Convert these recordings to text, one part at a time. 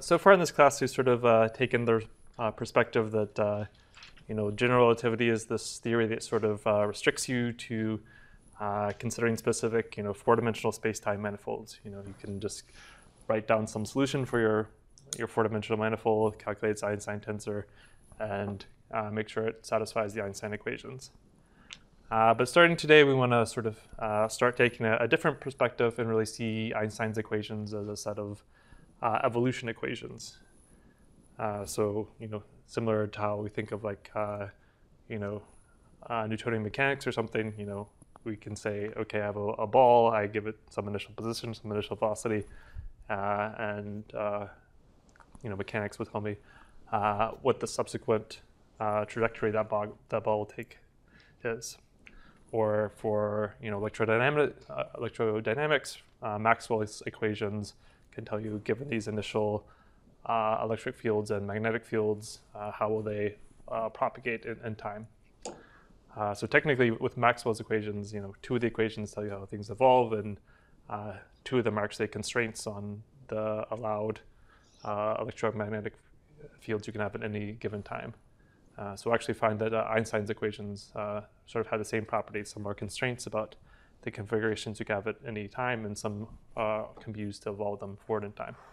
so far in this class, we've sort of taken the perspective that general relativity is this theory that sort of restricts you to considering specific, four-dimensional space-time manifolds. You can just write down some solution for your four-dimensional manifold, calculate its Einstein tensor, and make sure it satisfies the Einstein equations. But starting today, we want to sort of start taking a different perspective and really see Einstein's equations as a set of evolution equations. So, similar to how we think of like, Newtonian mechanics or something, we can say, okay, I have a ball, I give it some initial position, some initial velocity, and mechanics will tell me what the subsequent trajectory that ball will take is. Or for electrodynamics, Maxwell's equations can tell you, given these initial electric fields and magnetic fields, how will they propagate in time. So technically, with Maxwell's equations, two of the equations tell you how things evolve, and two of them are actually constraints on the allowed electromagnetic fields you can have at any given time. So we actually find that Einstein's equations sort of have the same properties. Some are constraints about the configurations you can have at any time, and some can be used to evolve them forward in time.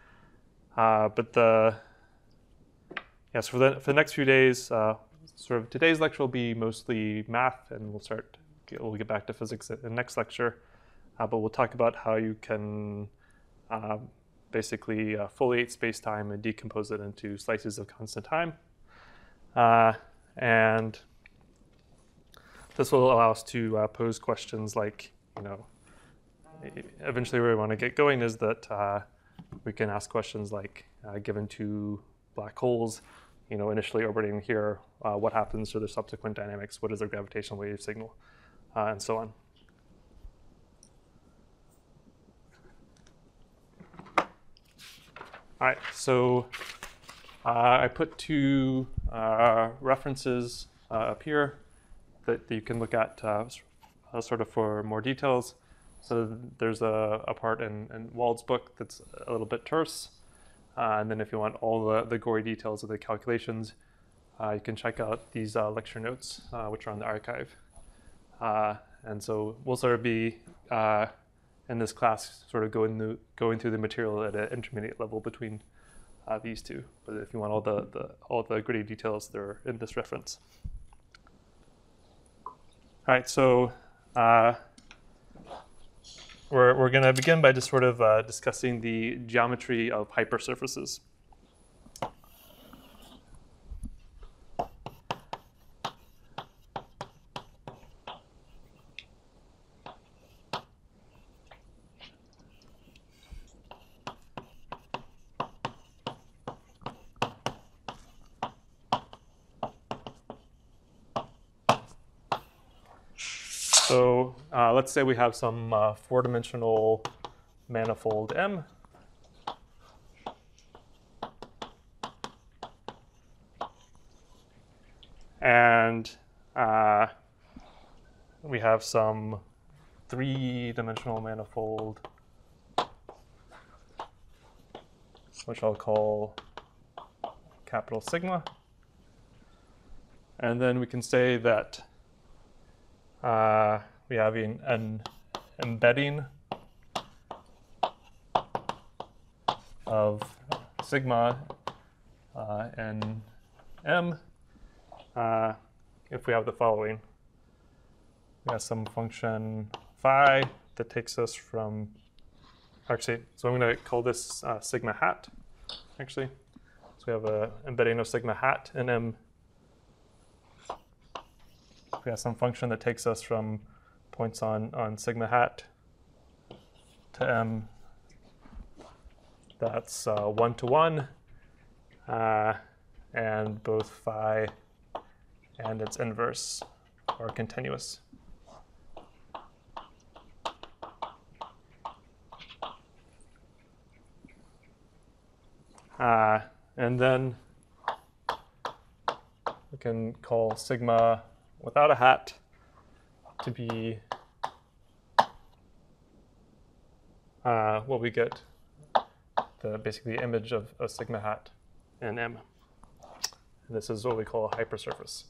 So for the next few days, sort of today's lecture will be mostly math, and we'll get back to physics in the next lecture. But we'll talk about how you can basically foliate space-time and decompose it into slices of constant time. And this will allow us to pose questions like, eventually where we want to get going is that we can ask questions like, given two black holes, initially orbiting here, what happens to their subsequent dynamics? What is their gravitational wave signal? And so on. All right, so I put two references up here that you can look at sort of for more details. So there's a part in Wald's book that's a little bit terse. And then if you want all the gory details of the calculations, you can check out these lecture notes, which are on the archive. And so we'll sort of be, in this class, sort of going through the material at an intermediate level between these two. But if you want all the gritty details, they're in this reference. All right, so we're going to begin by just sort of discussing the geometry of hypersurfaces. So let's say we have some four-dimensional manifold M. And we have some three-dimensional manifold, which I'll call capital sigma. And then we can say that we have an embedding of sigma and M if we have the following. We have some function phi that takes us from, actually, so I'm going to call this sigma hat, actually. So we have an embedding of sigma hat in M. We have some function that takes us from points on sigma hat to M. That's 1 to 1, and both phi and its inverse are continuous. And then we can call sigma without a hat to be what we get basically the image of a sigma hat in M. And this is what we call a hypersurface.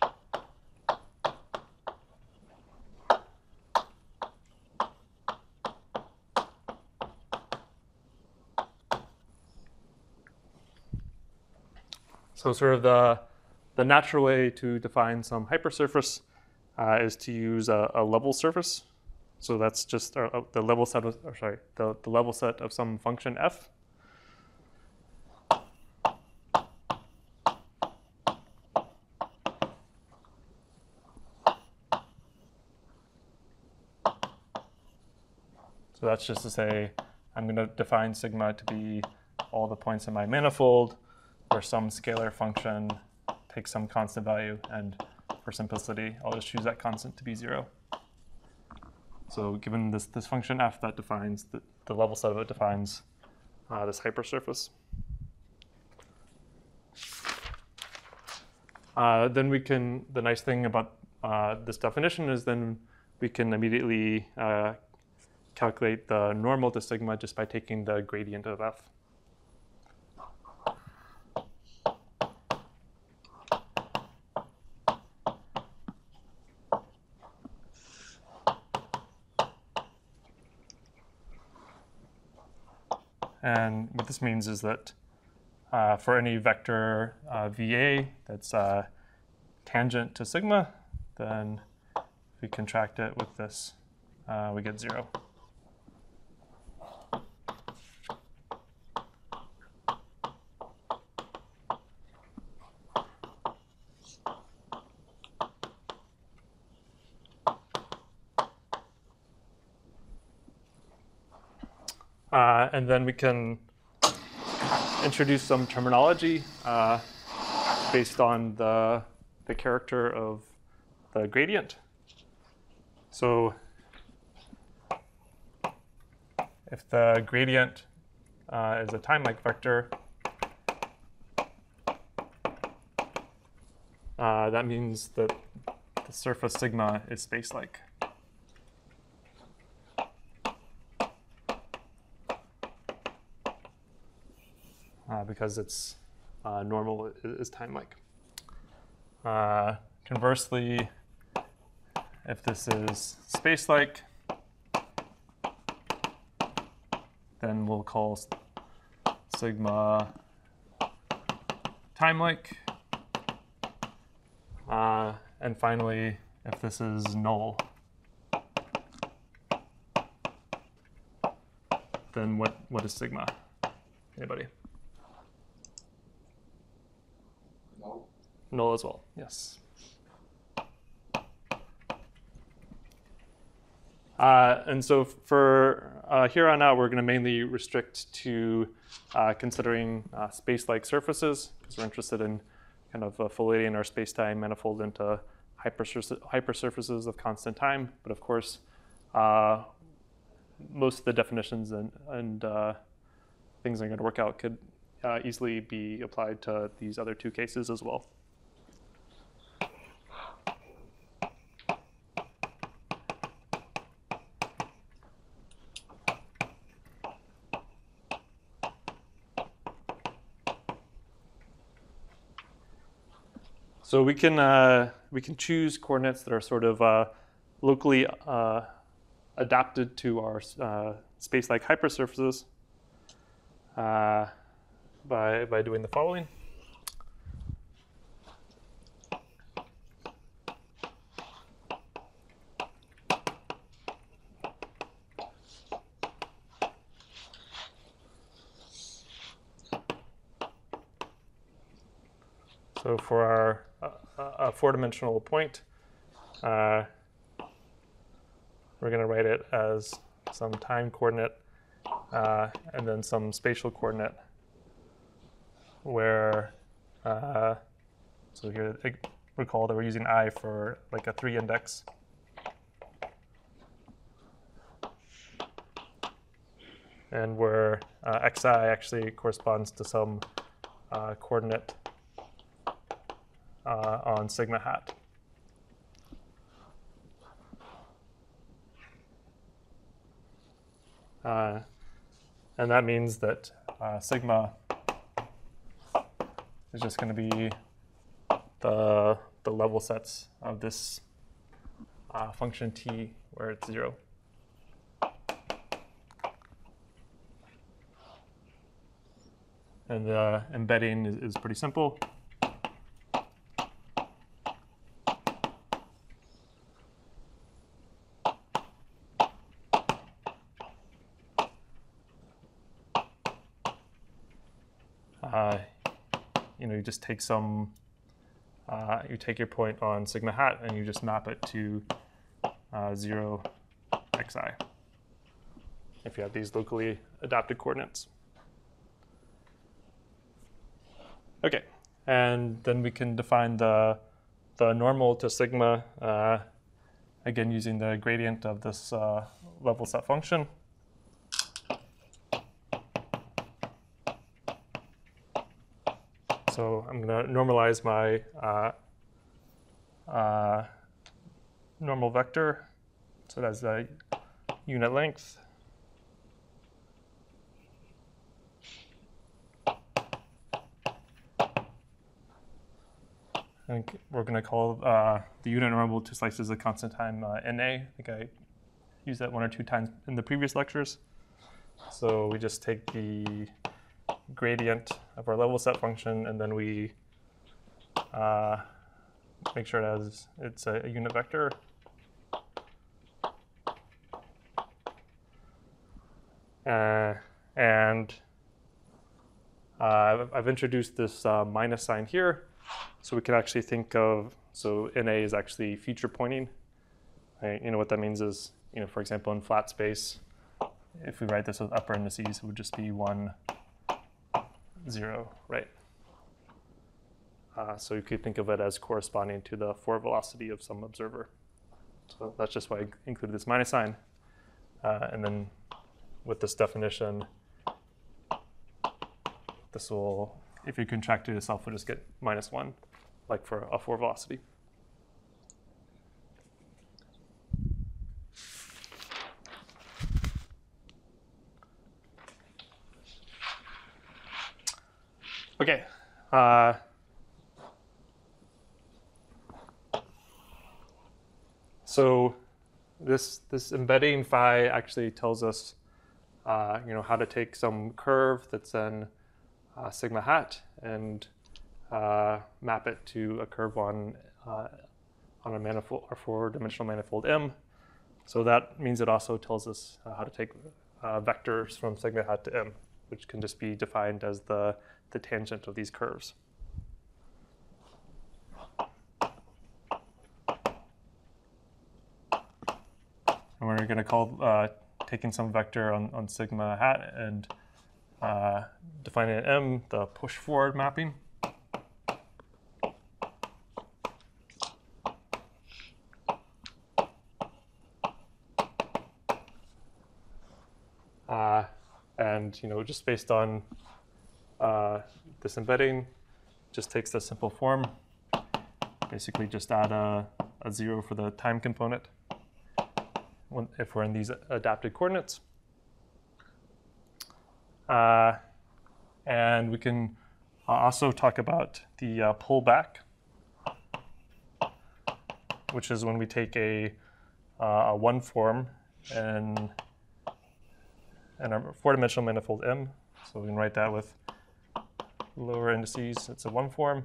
So sort of the natural way to define some hypersurface is to use a level surface. So that's just the level set of, the level set of some function f. So that's just to say I'm going to define sigma to be all the points in my manifold where some scalar function takes some constant value, and for simplicity, I'll just choose that constant to be 0. So given this function f, that defines the level set of it defines this hypersurface. Then we can, the nice thing about this definition is then we can immediately calculate the normal to sigma just by taking the gradient of f. And what this means is that for any vector VA that's tangent to sigma, then if we contract it with this, we get 0. And then we can introduce some terminology based on the character of the gradient. So if the gradient is a time-like vector, that means that the surface sigma is space-like. Because its normal is time-like. Conversely, if this is space-like, then we'll call sigma time-like. And finally, if this is null, then what is sigma? Anybody? Null as well, yes. And so for here on out, we're going to mainly restrict to considering space-like surfaces, because we're interested in kind of foliating our space-time manifold into hypersurfaces of constant time. But of course, most of the definitions and things that are going to work out could easily be applied to these other two cases as well. So we can choose coordinates that are sort of locally adapted to our space-like hypersurfaces by doing the following. So for our four-dimensional point, we're going to write it as some time coordinate and then some spatial coordinate where, so here, recall that we're using I for like a 3 index. And where xi actually corresponds to some coordinate on sigma hat. And that means that sigma is just going to be the level sets of this function t where it's 0. And the embedding is pretty simple. You just take you take your point on sigma hat and you just map it to 0 xi if you have these locally adapted coordinates. Okay, and then we can define the normal to sigma, again using the gradient of this level set function. So I'm going to normalize my normal vector, so that's the unit length. And we're going to call the unit normal to slices a constant time NA. I think I used that 1 or 2 times in the previous lectures. So we just take the gradient of our level set function, and then we make sure it's a unit vector. And I've introduced this minus sign here, so we can actually think of, so NA is actually feature pointing. Right? What that means is, for example, in flat space, if we write this with upper indices, it would just be 1, 0, right? So you could think of it as corresponding to the forward velocity of some observer. So that's just why I included this minus sign. And then with this definition, this will, if you contract it yourself, will just get -1, like for a forward velocity. Okay. So this embedding phi actually tells us, how to take some curve that's in sigma hat and map it to a curve on a manifold, or 4-dimensional manifold M. So that means it also tells us how to take vectors from sigma hat to M, which can just be defined as the tangent of these curves. And we're going to call taking some vector on sigma hat and defining an M, the push forward mapping. And just based on this embedding, just takes the simple form. Basically, just add a 0 for the time component if we're in these adapted coordinates. And we can also talk about the pullback, which is when we take a 1 form and a 4-dimensional manifold M. So we can write that with lower indices. It's a 1 form.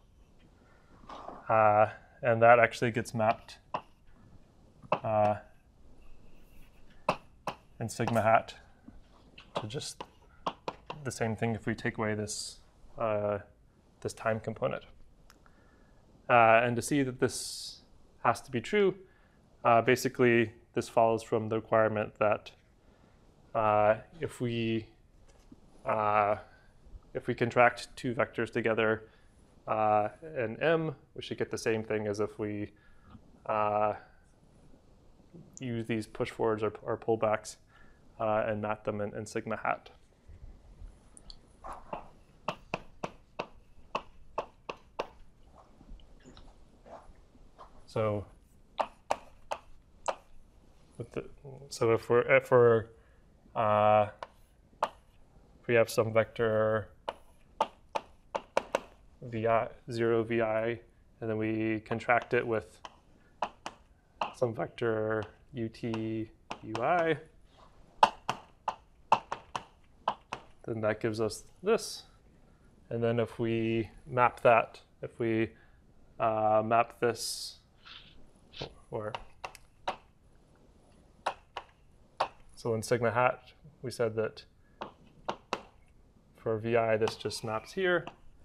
And that actually gets mapped in sigma hat to just the same thing if we take away this this time component. And to see that this has to be true, basically this follows from the requirement that if we contract 2 vectors together in M, we should get the same thing as if we use these push forwards or pullbacks and map them in sigma hat. So if we're if we have some vector vi, 0 vi, and then we contract it with some vector ut ui, then that gives us this. And then if we map that, if we map this, or so in sigma hat, we said that for vi, this just maps here.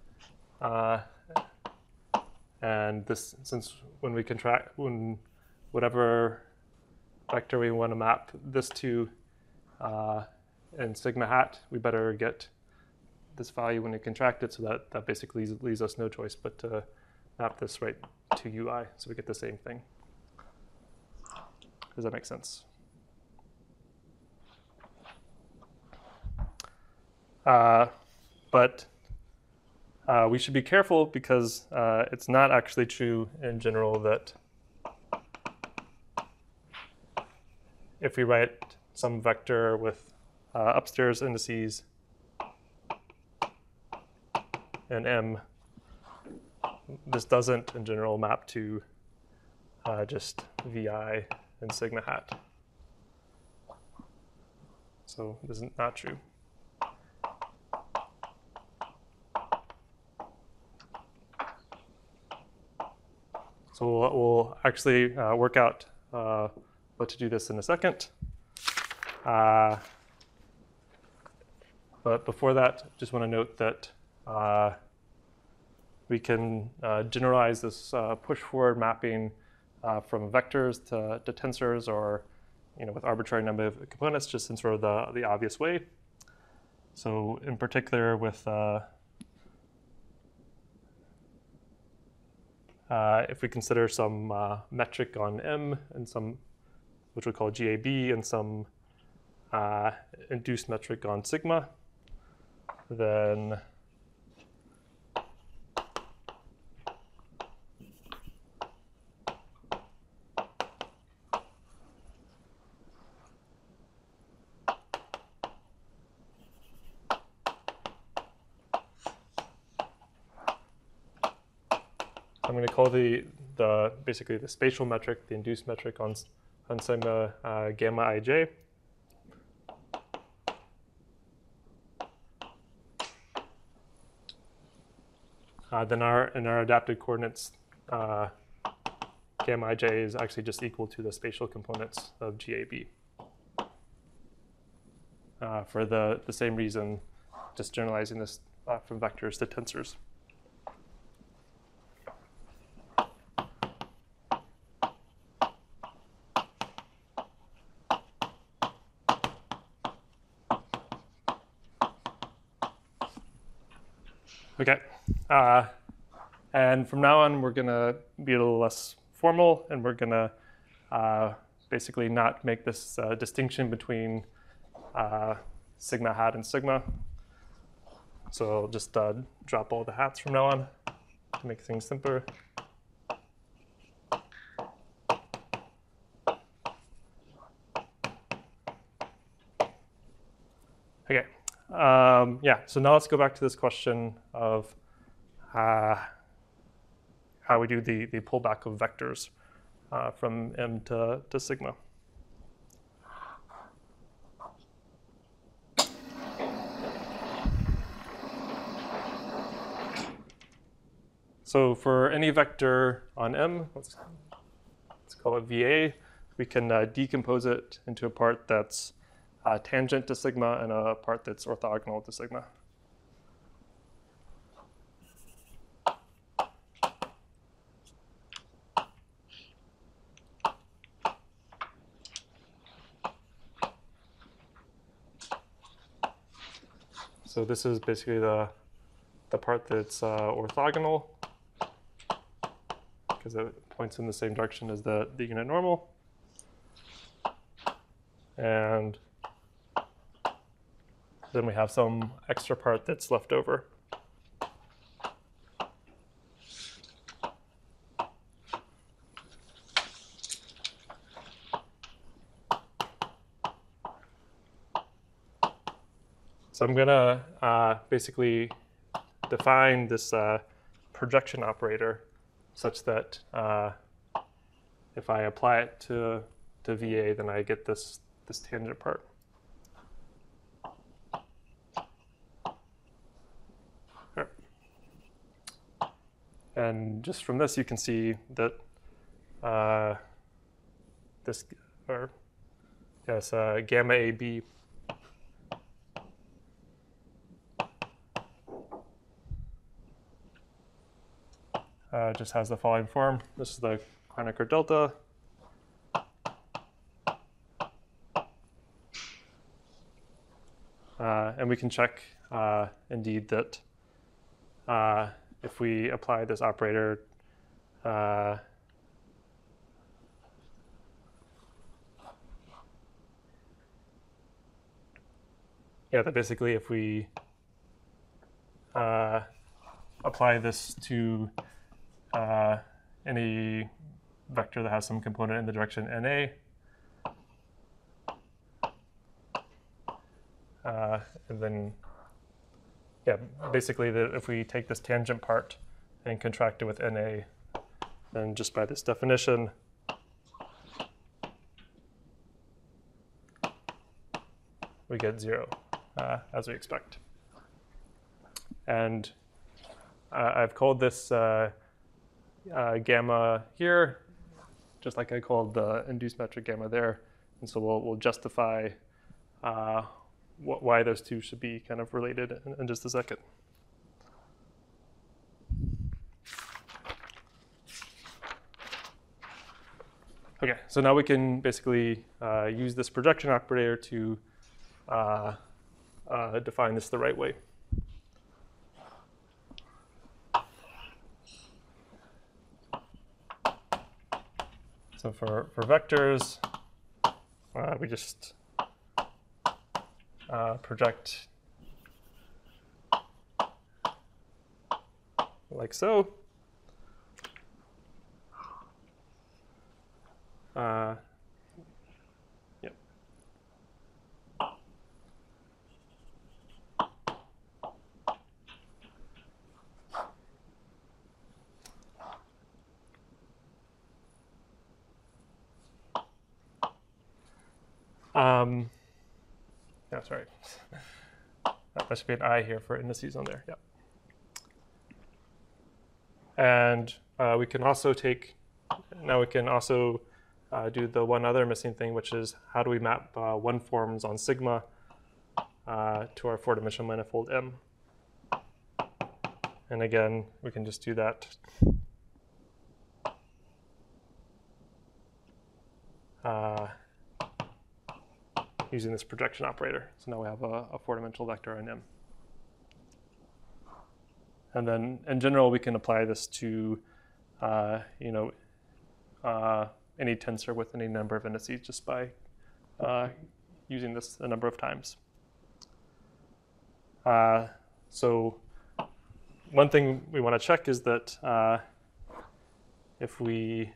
And this, since when we contract, whatever vector we want to map this to in sigma hat, we better get this value when we contract it, so that basically leaves us no choice but to map this right to ui, so we get the same thing. Does that make sense? But we should be careful, because it's not actually true in general that if we write some vector with upstairs indices and m, this doesn't in general map to just vi and sigma hat. So this is not true. So we'll actually work out what to do this in a second. But before that, just want to note that we can generalize this push-forward mapping from vectors to tensors, or with arbitrary number of components, just in sort of the obvious way. So in particular with if we consider some metric on M and some, which we call GAB, and some induced metric on sigma, then I'm going to call basically the spatial metric, the induced metric on sigma gamma ij. Then in our adapted coordinates, gamma ij is actually just equal to the spatial components of GAB. For the same reason, just generalizing this from vectors to tensors. Okay, and from now on, we're going to be a little less formal, and we're going to basically not make this distinction between sigma hat and sigma. So I'll just drop all the hats from now on to make things simpler. Okay. Yeah, so now let's go back to this question of how we do the pullback of vectors from M to sigma. So for any vector on M, let's call it VA, we can decompose it into a part that's tangent to sigma and a part that's orthogonal to sigma. So this is basically the part that's orthogonal, because it points in the same direction as the unit normal. And then we have some extra part that's left over. So I'm going to basically define this projection operator such that if I apply it to VA, then I get this tangent part. Right. And just from this, you can see that gamma AB just has the following form. This is the Kronecker delta. And we can check indeed that if we apply this operator, yeah, that basically if we apply this to any vector that has some component in the direction NA, and then, yeah, basically that if we take this tangent part and contract it with NA, then just by this definition, we get 0, as we expect. And I've called this gamma here, just like I called the induced metric gamma there. And so we'll justify why those two should be kind of related in just a second. Okay, so now we can basically use this projection operator to define this the right way. So for vectors, we just project like so. Yep. No, sorry. That should be an I here for indices on there. Yep. And we can also now we can also do the one other missing thing, which is how do we map one forms on sigma to our four-dimensional manifold M. And again, we can just do that using this projection operator. So now we have a four-dimensional vector in M. And then in general, we can apply this to any tensor with any number of indices just by using this a number of times. So one thing we want to check is that if we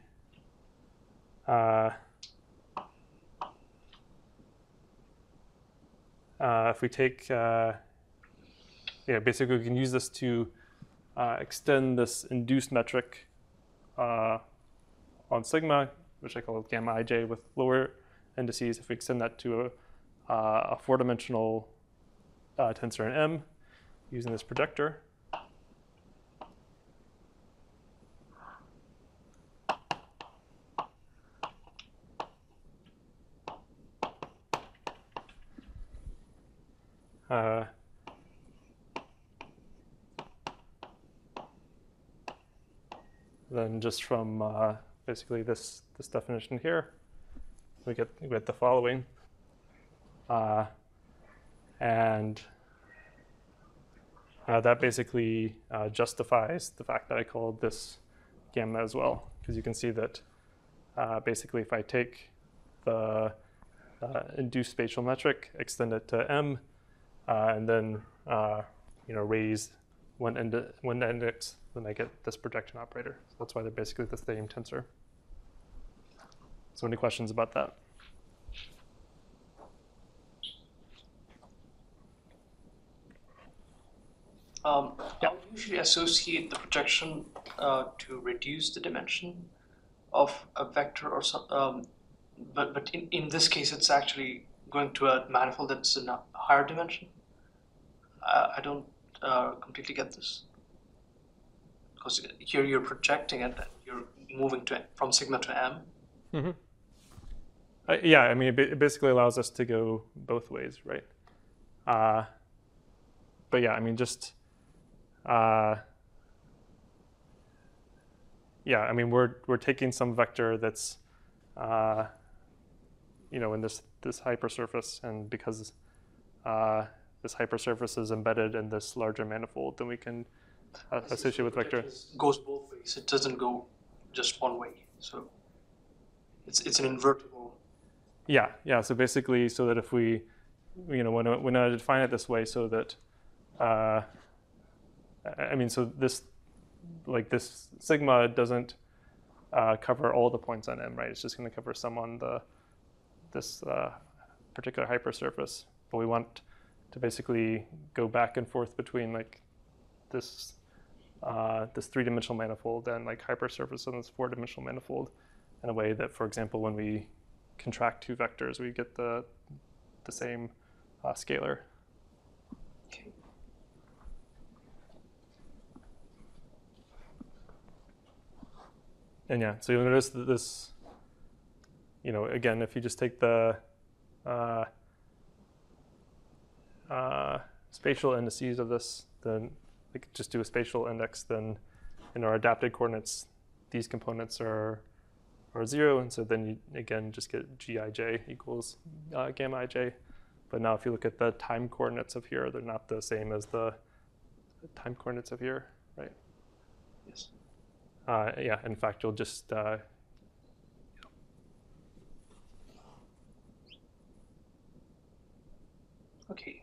take, basically we can use this to extend this induced metric on sigma, which I call gamma ij with lower indices. If we extend that to a four-dimensional tensor in M using this projector, then just from basically this definition here, we get the following, and that basically justifies the fact that I called this gamma as well, because you can see that basically if I take the induced spatial metric, extend it to M, and then raise one index, then I get this projection operator. So that's why they're basically the same tensor. So any questions about that? Yeah. I would usually associate the projection to reduce the dimension of a vector or some, but in this case, it's actually going to a manifold that's in a higher dimension. I don't completely get this because here you're projecting it, and you're moving from sigma to m. Mm-hmm. Yeah, I mean, it basically allows us to go both ways, right? But yeah, I mean, just yeah, I mean, we're taking some vector that's in this hypersurface, and because this hypersurface is embedded in this larger manifold, then we can associate with vector. Goes both ways. It doesn't go just one way. So it's an invertible. Yeah. So basically, so that if we, when I define it this way, so that, I mean, so this sigma doesn't cover all the points on M, right? It's just going to cover some on this particular hypersurface. But we want to basically go back and forth between like this three-dimensional manifold and like hypersurface and this four-dimensional manifold in a way that, for example, when we contract two vectors, we get the same scalar. Okay. And yeah, so you'll notice that this, again, if you just take the spatial indices of this, then we could just do a spatial index, then in our adapted coordinates, these components are 0, and so then you, again, just get Gij equals gamma ij. But now if you look at the time coordinates of here, they're not the same as the time coordinates of here, right? Yes. Yeah, in fact, you'll just Okay.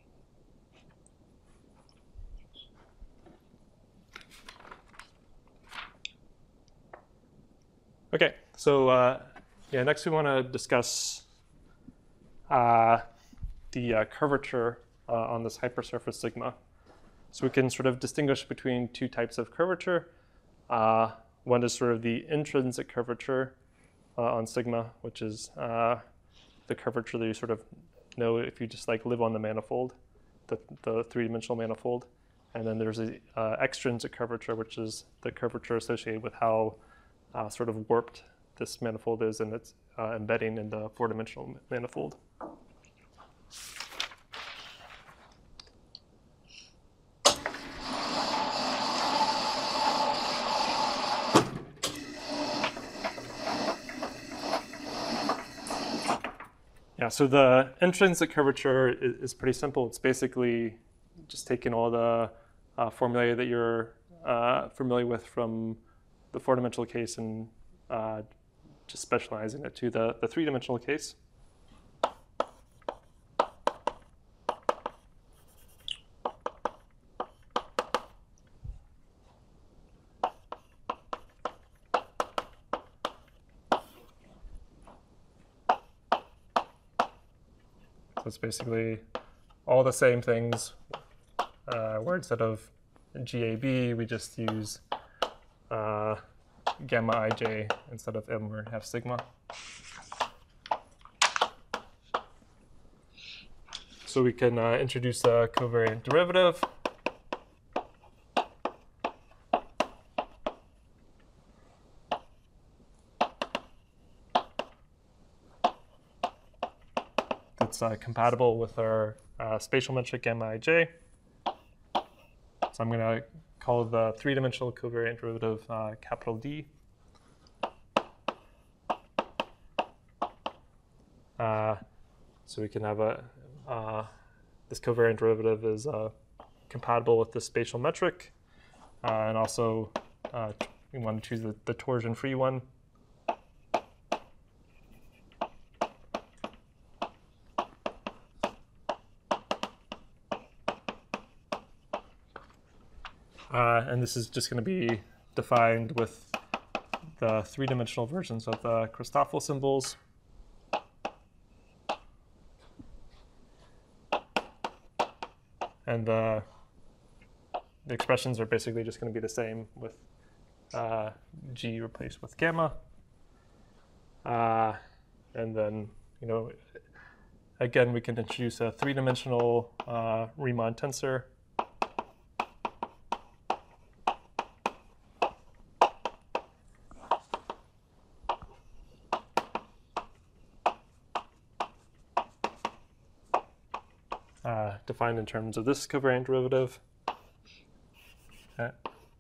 Okay, so yeah, next we want to discuss the curvature on this hypersurface sigma. So we can sort of distinguish between two types of curvature. One is sort of the intrinsic curvature on sigma, which is the curvature that you sort of know if you just like live on the manifold, the three-dimensional manifold. And then there's the extrinsic curvature, which is the curvature associated with how sort of warped this manifold is and its embedding in the four-dimensional manifold. Yeah, so the intrinsic curvature is pretty simple. It's basically just taking all the formulae that you're familiar with from the four-dimensional case and just specializing it to the three-dimensional case. So it's basically all the same things, where instead of GAB, we just use gamma ij instead of m or half sigma. So we can introduce a covariant derivative. That's compatible with our spatial metric gamma ij. So I'm going to call the three-dimensional covariant derivative capital D. So we can have this covariant derivative is compatible with the spatial metric, and also we want to choose the torsion-free one. And this is just going to be defined with the three-dimensional versions of the Christoffel symbols. And the the expressions are basically just going to be the same with G replaced with gamma. And then, again, we can introduce a three-dimensional Riemann tensor. Defined in terms of this covariant derivative. Okay.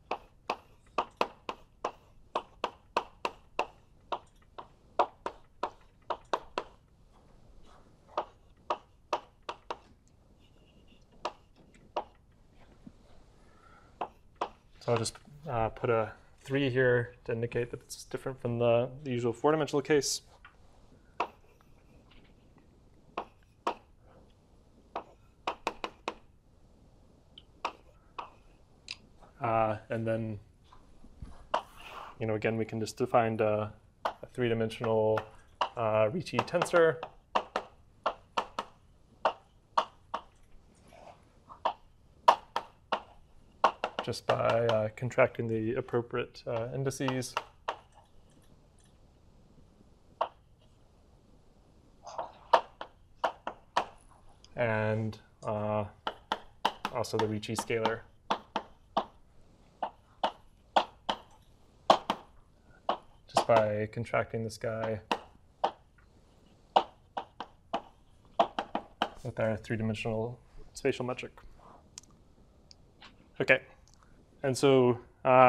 So I'll just put a 3 here to indicate that it's different from the usual 4-dimensional case. And then, again, we can just define a 3-dimensional Ricci tensor. Just by contracting the appropriate indices. And also the Ricci scalar. Just by contracting this guy with our 3-dimensional spatial metric. Okay. And so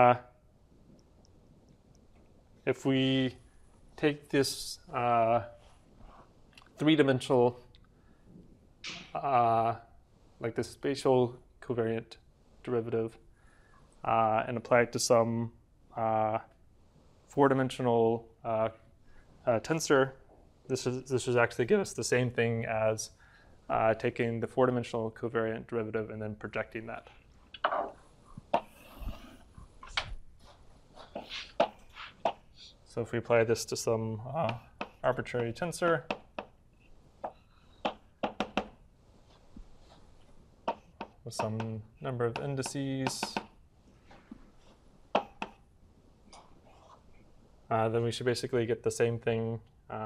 if we take this 3-dimensional, like this spatial covariant derivative, and apply it to some 4-dimensional tensor, this is actually give us the same thing as taking the 4-dimensional covariant derivative and then projecting that. So if we apply this to some arbitrary tensor, with some number of indices, then we should basically get the same thing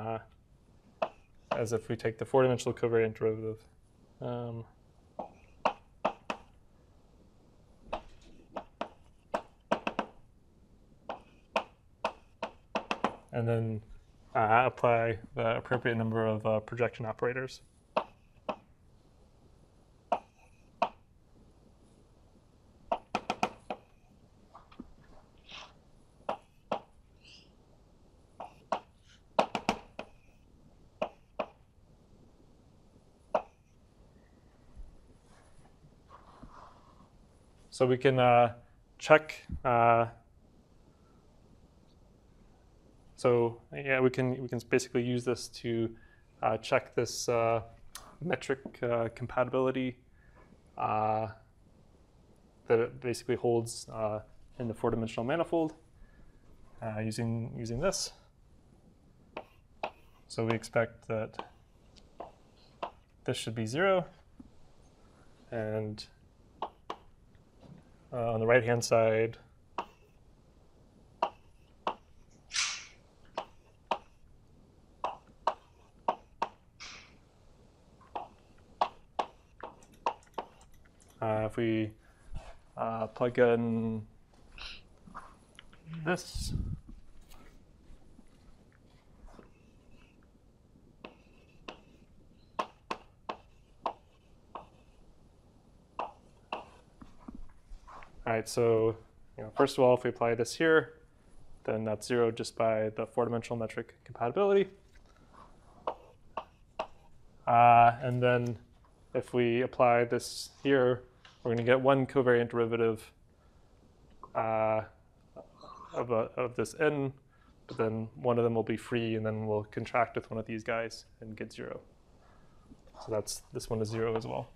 as if we take the 4-dimensional covariant derivative. And then apply the appropriate number of projection operators. So we can check. So yeah, we can basically use this to check this metric compatibility that it basically holds in the 4-dimensional manifold using this. So we expect that this should be 0, and on the right-hand side, if we plug in this, all right, so first of all, if we apply this here, then that's 0 just by the 4-dimensional metric compatibility. And then if we apply this here, we're going to get one covariant derivative of this n, but then one of them will be free, and then we'll contract with one of these guys and get 0. So this one is 0 as well.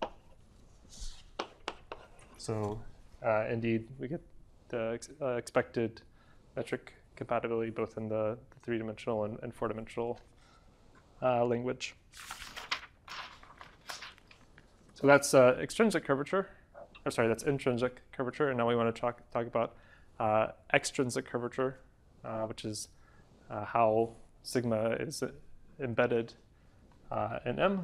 So indeed, we get the expected metric compatibility both in the 3-dimensional and 4-dimensional language. So that's extrinsic curvature. or sorry, that's intrinsic curvature, and now we want to talk about extrinsic curvature, which is how sigma is embedded in M.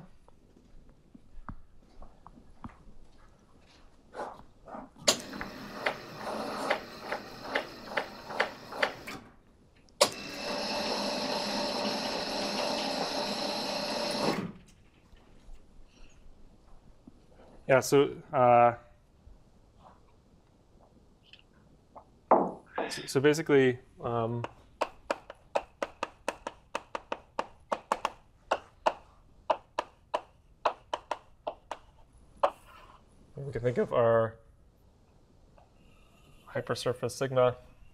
Yeah, so basically, we can think of our hypersurface sigma,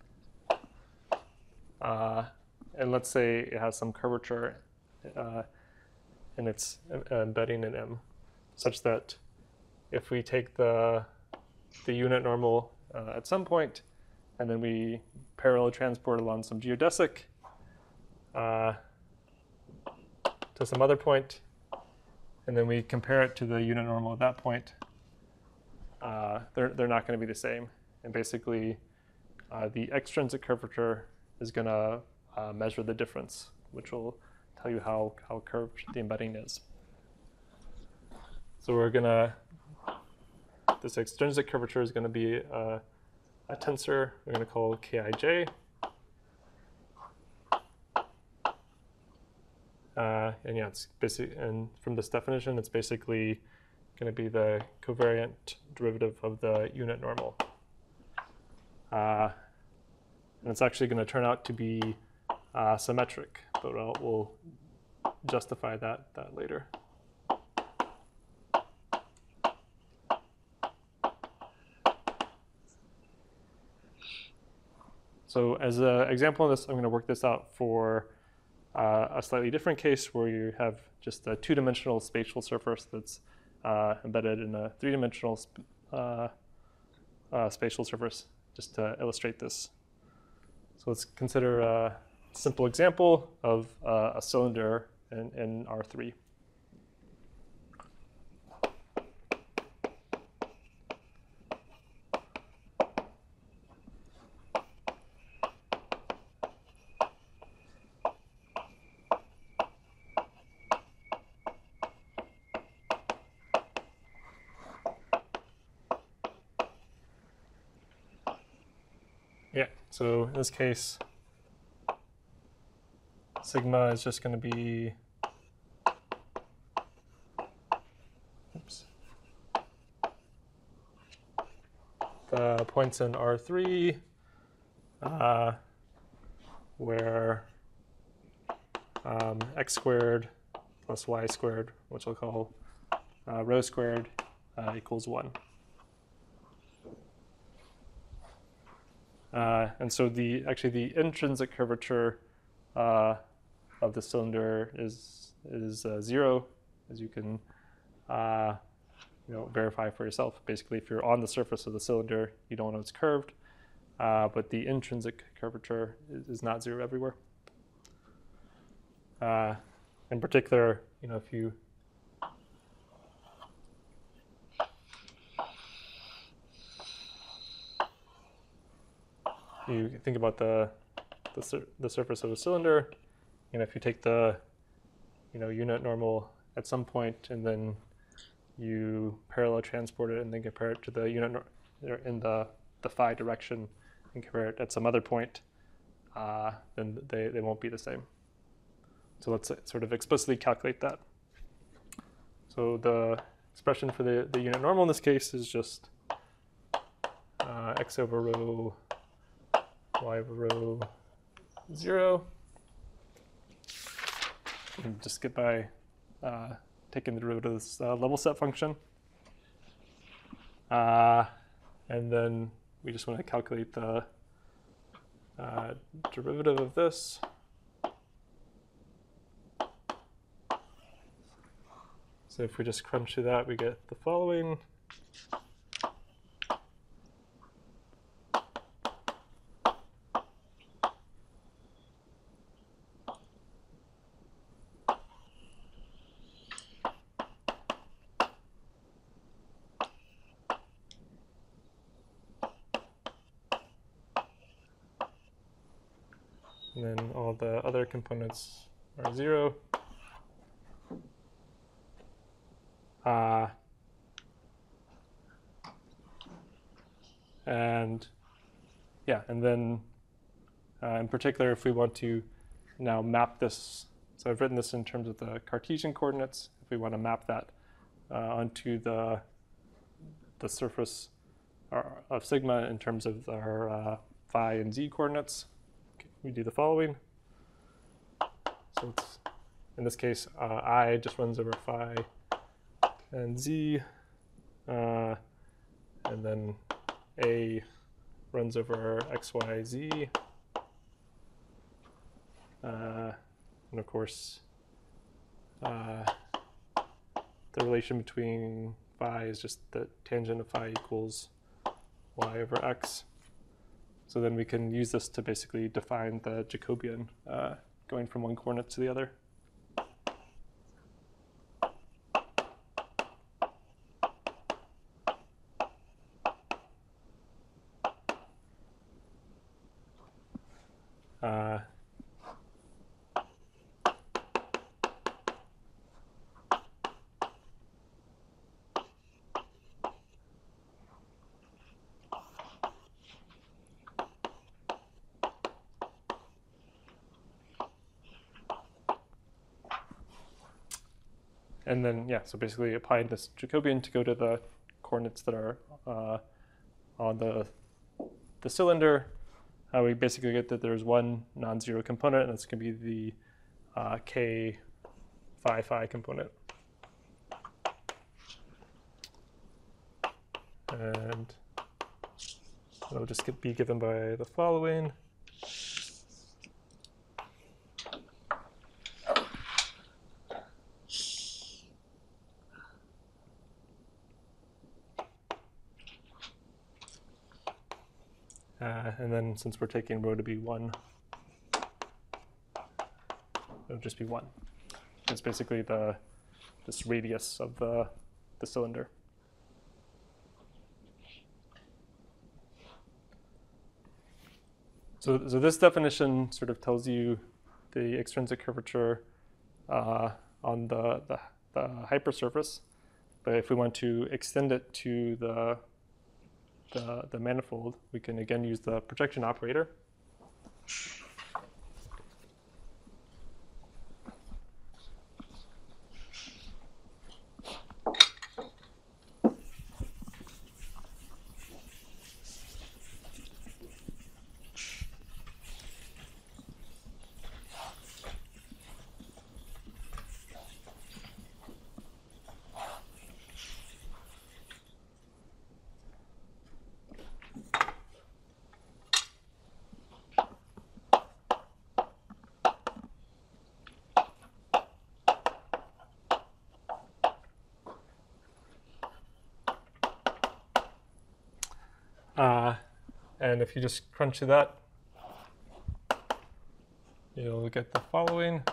and let's say it has some curvature in its embedding in M, such that if we take the unit normal at some point, and then we parallel transport along some geodesic to some other point, and then we compare it to the unit normal at that point, they're not going to be the same. And basically, the extrinsic curvature is going to measure the difference, which will tell you how curved the embedding is. So we're going to, this extrinsic curvature is going to be a tensor we're going to call Kij. And yeah, it's basic, and from this definition, it's basically going to be the covariant derivative of the unit normal. And it's actually going to turn out to be symmetric, but we'll justify that later. So as an example of this, I'm going to work this out for a slightly different case where you have just a two-dimensional spatial surface that's embedded in a three-dimensional spatial surface, just to illustrate this. So let's consider a simple example of a cylinder in R3. Yeah, so in this case, sigma is just going to be, oops, the points in R3 where x squared plus y squared, which we'll call rho squared, equals 1. And so actually the intrinsic curvature of the cylinder is 0, as you can verify for yourself. Basically, if you're on the surface of the cylinder, you don't know it's curved, but the intrinsic curvature is not 0 everywhere. In particular, if you think about the surface of a cylinder, if you take the unit normal at some point and then you parallel transport it and then compare it to the unit in the phi direction and compare it at some other point, then they won't be the same. So let's sort of explicitly calculate that. So the expression for the unit normal in this case is just x over rho, y over rho 0. And just get by taking the derivative of this level set function. And then we just want to calculate the derivative of this. So if we just crunch through that, we get the following. And then all the other components are 0. And yeah, and then in particular, if we want to now map this, so I've written this in terms of the Cartesian coordinates. If we want to map that onto the surface of sigma in terms of our phi and z coordinates, we do the following. So it's, in this case, I just runs over phi and z, and then a runs over x, y, z. And of course, the relation between phi is just the tangent of phi equals y over x. So then we can use this to basically define the Jacobian going from one coordinate to the other. And then, yeah, so basically applying this Jacobian to go to the coordinates that are on the cylinder, we basically get that there's one non-zero component, and that's going to be the k phi phi component. And it'll just be given by the following. And then since we're taking rho to be 1, it'll just be 1. It's basically this radius of the cylinder. So this definition sort of tells you the extrinsic curvature on the hypersurface. But if we want to extend it to the manifold, we can again use the projection operator. And if you just crunch to that, you'll get the following.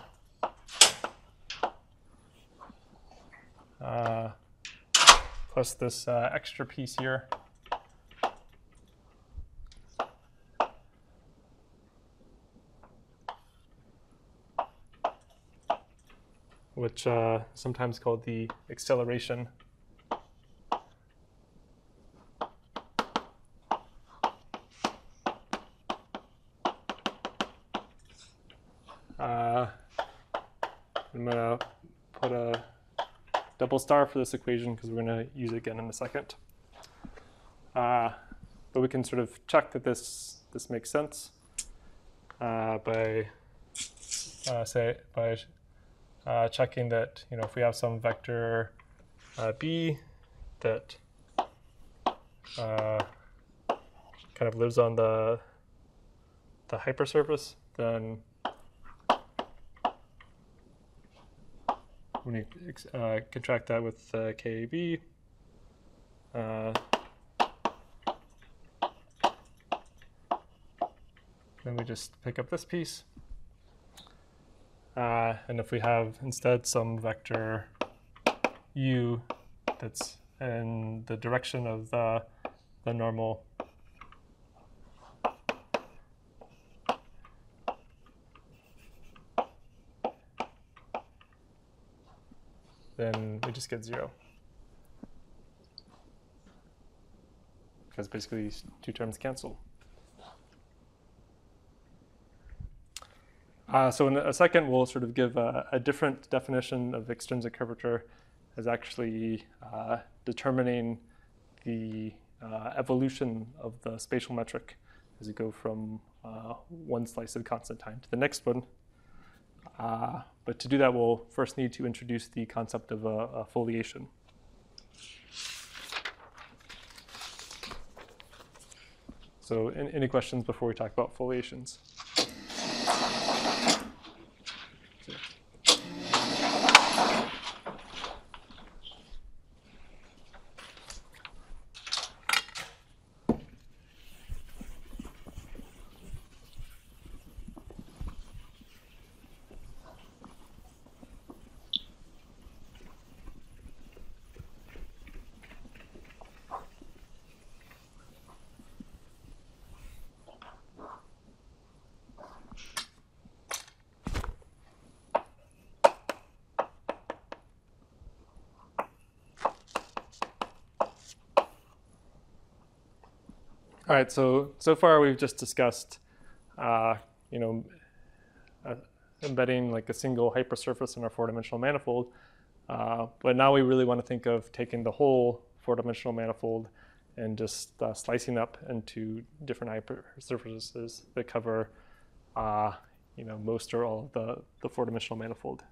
Plus this extra piece here. Which sometimes called the acceleration. I'm going to put a double star for this equation because we're going to use it again in a second. But we can sort of check that this makes sense by checking that, you know, if we have some vector b that kind of lives on the hypersurface, then when you contract that with KAB, then we just pick up this piece. And if we have instead some vector u that's in the direction of the normal, then we just get 0. Because basically these two terms cancel. So in a second, we'll sort of give a different definition of extrinsic curvature as actually determining the evolution of the spatial metric as you go from one slice of constant time to the next one. But to do that, we'll first need to introduce the concept of a foliation. So any questions before we talk about foliations? All right, so far we've just discussed, embedding like a single hypersurface in our four-dimensional manifold. But now we really want to think of taking the whole four-dimensional manifold and just slicing up into different hypersurfaces that cover, most or all of the four-dimensional manifold.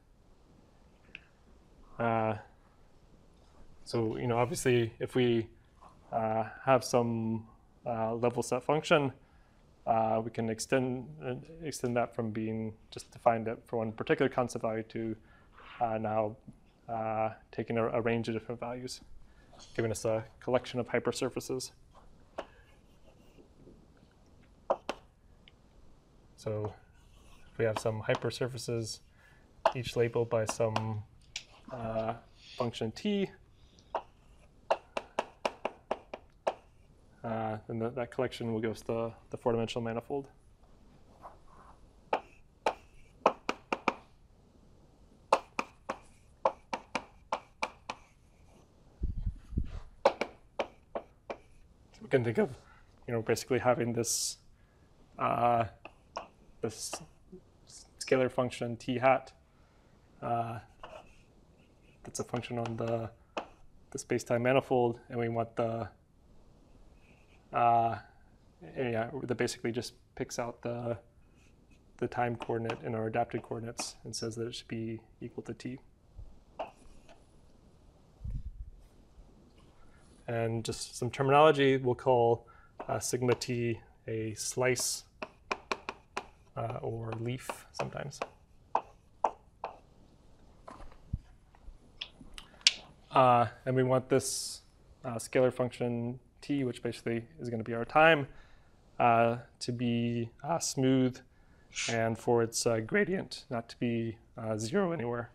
So obviously, if we have some level set function, we can extend that from being just defined for one particular constant value to now taking a range of different values, giving us a collection of hypersurfaces. So if we have some hypersurfaces, each labeled by some function t, then that collection will give us the four-dimensional manifold. So we can think of, basically having this this scalar function t hat that's a function on the space-time manifold, and we want that basically just picks out the time coordinate in our adapted coordinates and says that it should be equal to t. And just some terminology, we'll call sigma t a slice or leaf sometimes. And we want this scalar function t, which basically is going to be our time, to be smooth, and for its gradient not to be 0 anywhere.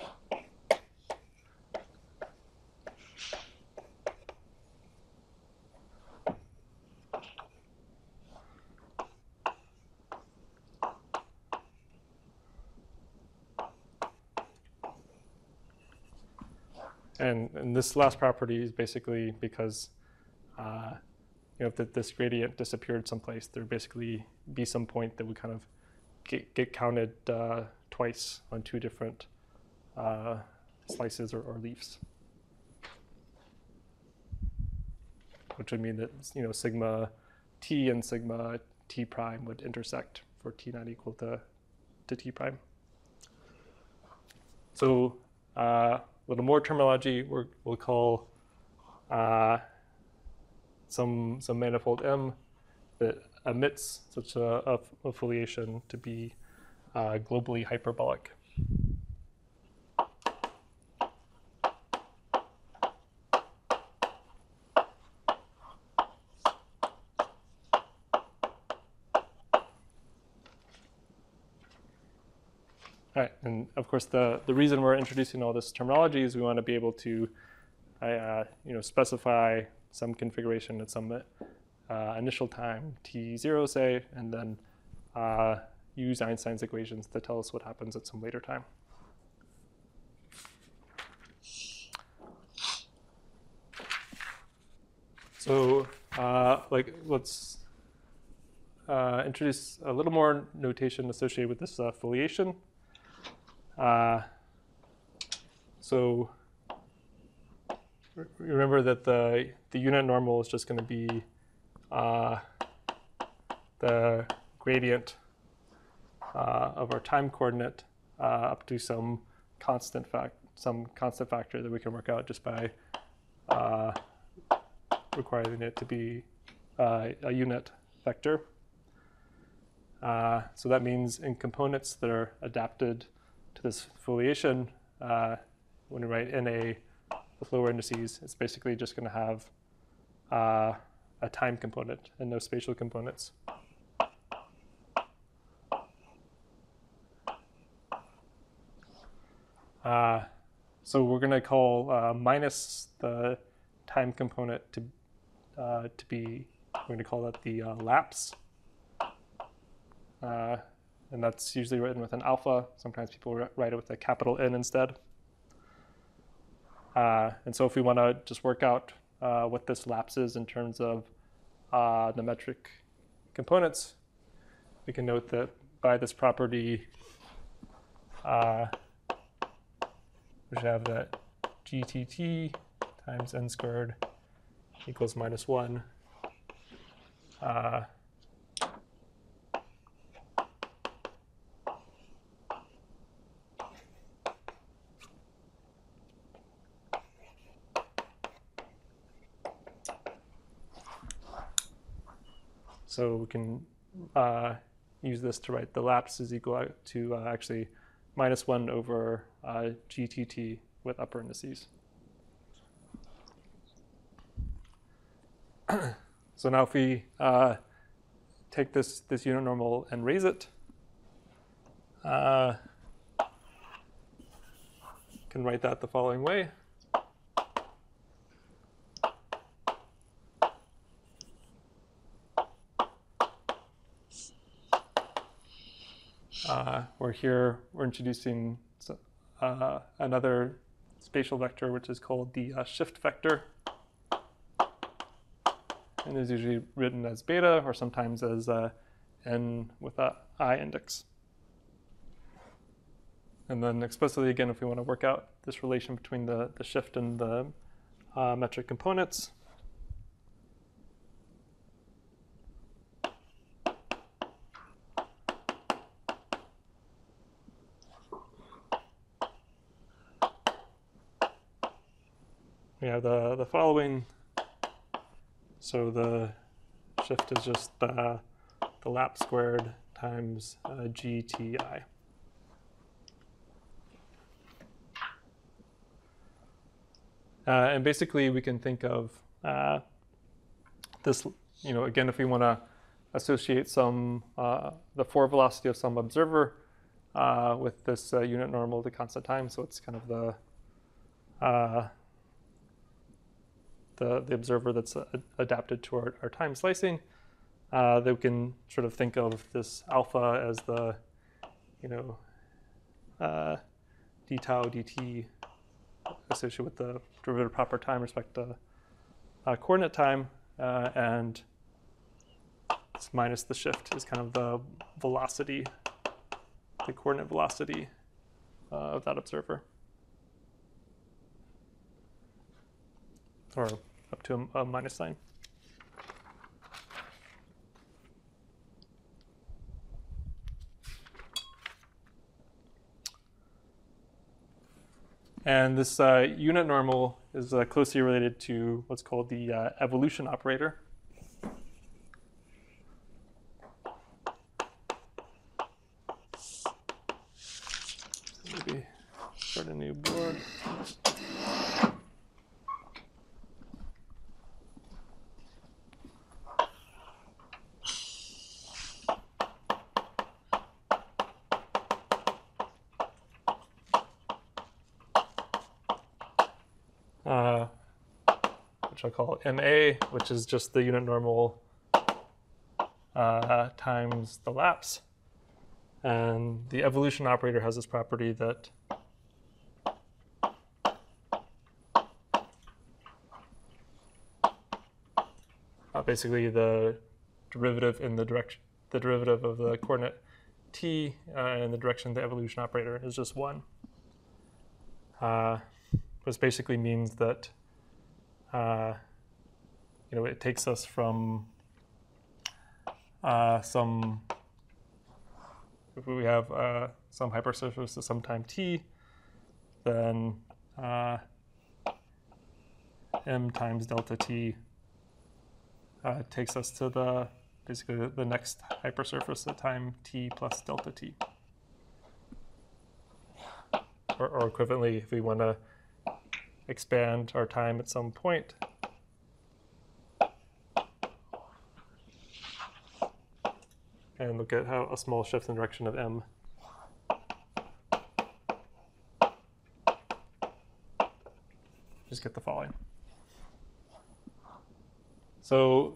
And this last property is basically because if this gradient disappeared someplace, there would basically be some point that would kind of get counted twice on two different slices or leaves, which would mean that sigma t and sigma t prime would intersect for t not equal to t prime. So a little more terminology, we'll call some manifold M that emits such a foliation to be globally hyperbolic. All right, and of course the reason we're introducing all this terminology is we want to be able to specify some configuration at some initial time t0, say, and then use Einstein's equations to tell us what happens at some later time. So let's introduce a little more notation associated with this foliation. So remember that the unit normal is just going to be the gradient of our time coordinate up to some constant factor that we can work out just by requiring it to be a unit vector. So that means in components that are adapted to this foliation, when we write NA with lower indices, it's basically just going to have a time component and no spatial components. So we're going to call minus the time component to be, we're going to call that the lapse. And that's usually written with an alpha. Sometimes people write it with a capital N instead. And so if we want to just work out what this lapse is in terms of the metric components, we can note that by this property, we should have that GTT times n squared equals -1. So we can use this to write the lapse is equal to actually -1 over GTT with upper indices. So now if we take this unit normal and raise it, can write that the following way. Where here we're introducing another spatial vector, which is called the shift vector, and is usually written as beta or sometimes as n with a I index. And then explicitly again, if we want to work out this relation between the shift and the metric components, we have the following. So the shift is just the lapse squared times GTI. And basically we can think of this, again, if we want to associate some, the forward velocity of some observer with this unit normal to constant time. So it's kind of the observer that's adapted to our time slicing. That we can sort of think of this alpha as the, d tau dt associated with the derivative proper time respect to coordinate time, and it's minus the shift is kind of the velocity, the coordinate velocity of that observer, or up to a minus sign. And this unit normal is closely related to what's called the evolution operator. Maybe start a new board. Which I'll call MA, which is just the unit normal times the lapse. And the evolution operator has this property that basically the derivative in the derivative of the coordinate t in the direction of the evolution operator is just 1. This basically means that it takes us from if we have some hypersurface at some time t, then m times delta t takes us to basically the next hypersurface at time t plus delta t. Or equivalently, if we want to expand our time at some point, and look at how a small shift in the direction of m just get the following. So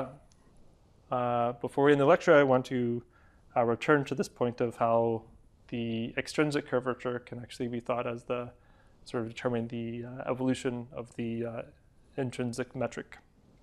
before we end the lecture, I want to return to this point of how the extrinsic curvature can actually be thought as the sort of determining the evolution of the intrinsic metric.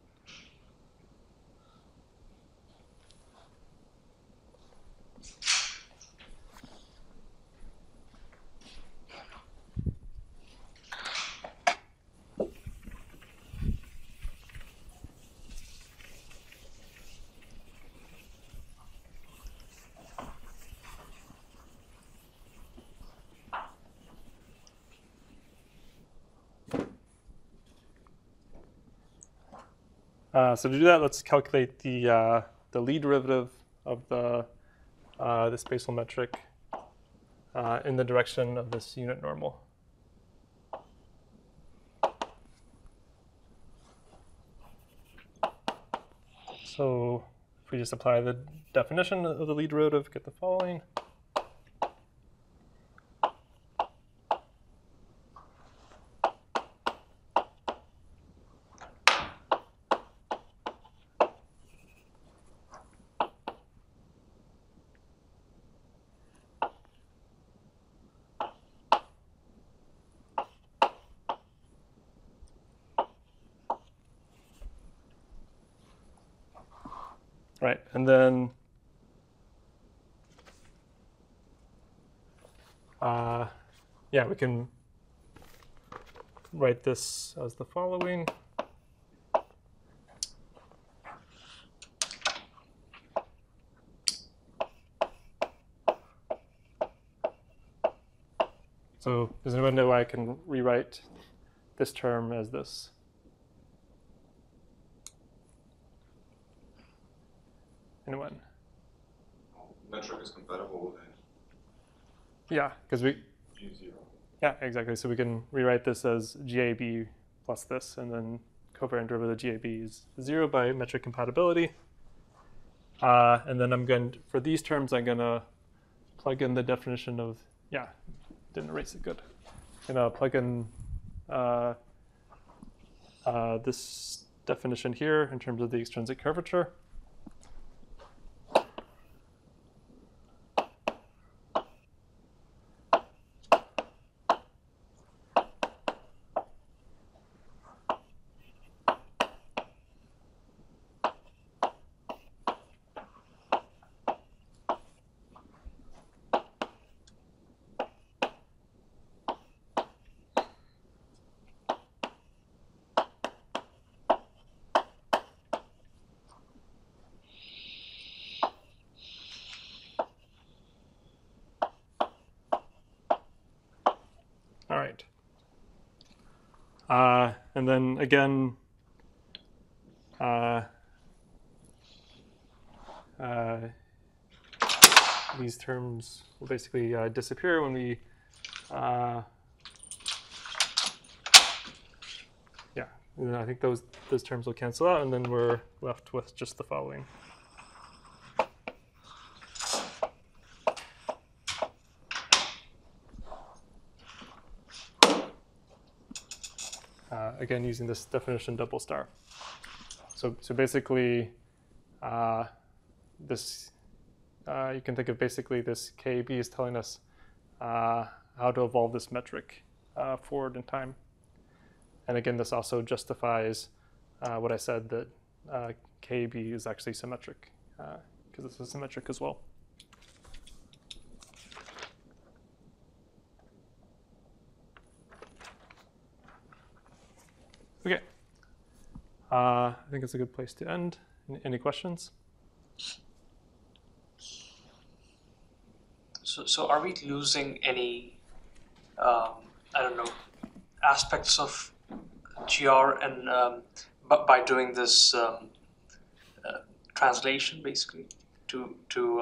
So to do that, let's calculate the Lie derivative of the spatial metric in the direction of this unit normal. So if we just apply the definition of the Lie derivative, get the following. Right, and then we can write this as the following. So does anyone know I can rewrite this term as this? Anyone? Metric is compatible with Yeah, because we. G0. Yeah, exactly. So we can rewrite this as GAB plus this, and then covariant derivative of GAB is 0 by metric compatibility. And then for these terms, I'm going to plug in the definition of, didn't erase it good. I'm going to plug in this definition here in terms of the extrinsic curvature. All right. And then again, these terms will basically disappear when we, and I think those terms will cancel out, and then we're left with just the following. Again, using this definition double star. So basically, this you can think of basically this KB is telling us how to evolve this metric forward in time. And again, this also justifies what I said, that KB is actually symmetric because it's a symmetric as well. Okay. I think it's a good place to end. Any questions? So are we losing any, I don't know, aspects of GR and by doing this translation basically to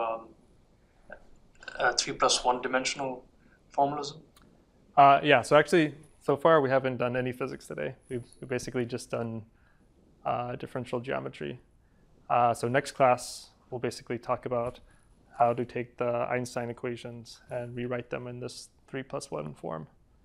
3+1 dimensional formalism? Yeah, so actually, so far we haven't done any physics today. We've basically just done differential geometry. So next class, we'll basically talk about how to take the Einstein equations and rewrite them in this 3+1 form.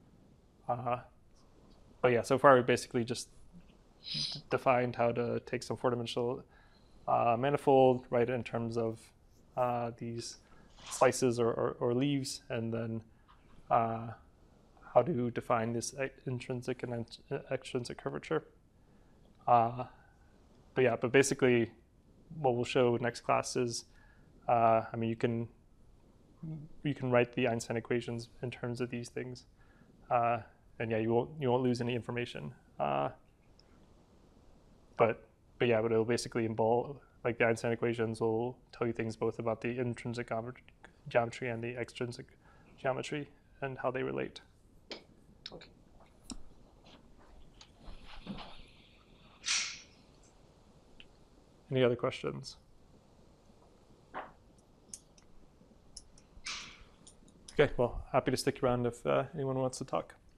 But yeah, so far we basically just defined how to take some four-dimensional manifold, write it in terms of these slices or leaves, and then how to define this intrinsic and extrinsic curvature. But basically what we'll show next class is, I mean, you can write the Einstein equations in terms of these things, and yeah, you won't lose any information. But it'll basically involve, like, the Einstein equations will tell you things both about the intrinsic geometry and the extrinsic geometry and how they relate. Okay. Any other questions? Okay, well, happy to stick around if anyone wants to talk.